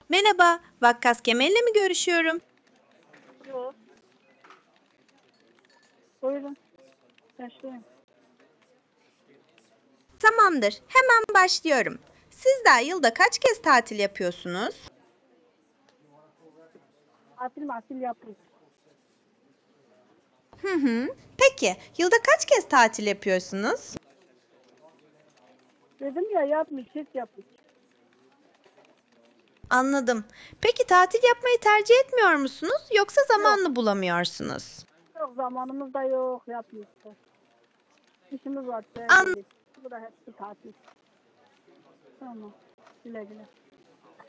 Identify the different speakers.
Speaker 1: Merhaba, Vakkas Kemal'le mi görüşüyorum?
Speaker 2: Yok. Buyurun. Başlayın.
Speaker 1: Tamamdır, hemen başlıyorum. Sizler yılda kaç kez tatil yapıyorsunuz?
Speaker 2: Atil yapıyoruz.
Speaker 1: Peki, yılda kaç kez tatil yapıyorsunuz?
Speaker 2: Dedim ya yapmış, hiç yapmış.
Speaker 1: Anladım. Peki tatil yapmayı tercih etmiyor musunuz yoksa
Speaker 2: Yok.
Speaker 1: zamanını bulamıyorsunuz?
Speaker 2: Yok, zamanımız da yok, yapmıyoruz. İşimiz var,
Speaker 1: An
Speaker 2: sevgili. Bu da hepsi tatil. Tamam. Güle güle.